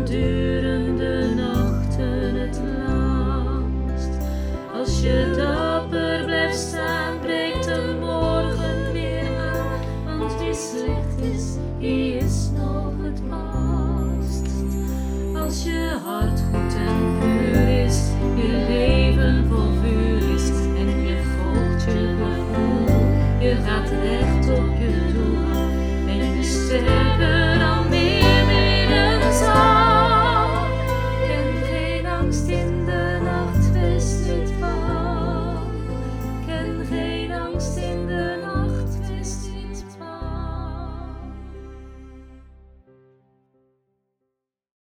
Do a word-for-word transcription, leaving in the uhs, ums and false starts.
duren de nachten het langst. Als je dapper blijft staan, breekt de morgen weer aan. Want wie slecht is, die is nog het bast. Als je hart goed en puur is, je leven vol vuur is en je volgt je gevoel, je gaat recht op je doel, ben je sterker dan meer midden zal. Ken geen angst in